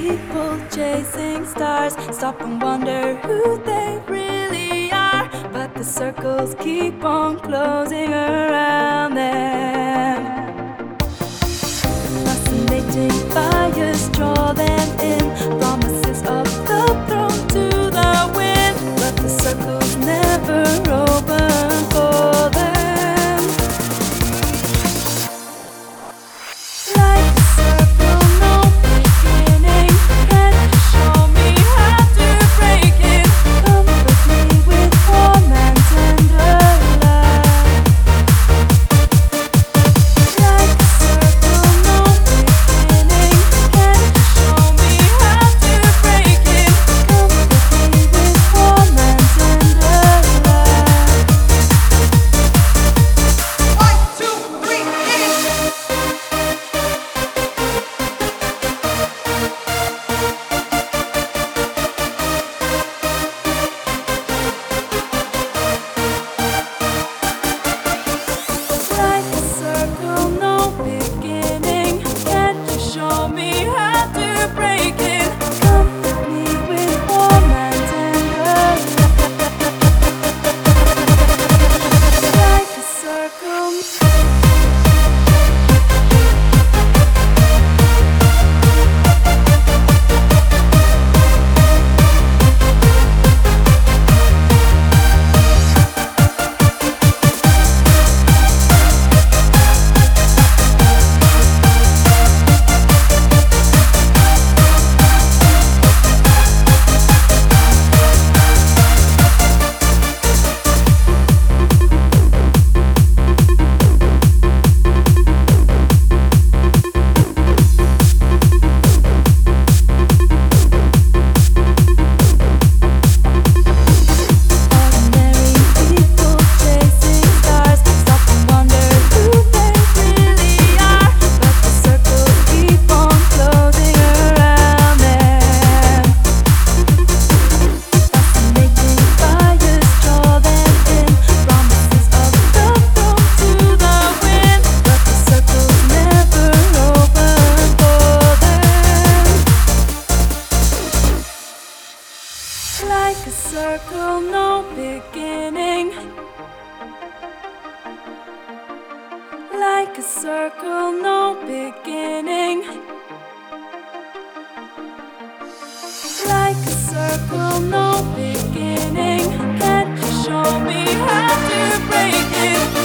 people chasing stars stop and wonder who they really are, but the circles keep on closing around them. Fascinating fires draw them in, promises of the throne to the wind, but the circles never open for them. Like a circle, no beginning. Can you show me how to break it? Comfort me with warm and tender love. Like a circle, no beginning. Can you show me how to break it? Comfort me with warm and tender love. 1, 2, 3, hit it! Like a circle, no beginning. Can't you show me how to break it? Comfort me with warm and tender love. Like a circle. Ordinary people chasing stars stop and wonder who they really are, but the circles keep on closing around them. Fascinating fires draw them in, promises of the throne to the wind, but the circles never open for them. Like a circle, no beginning. Like a circle, no beginning. Like a circle, no beginning. Can't you show me how to break it?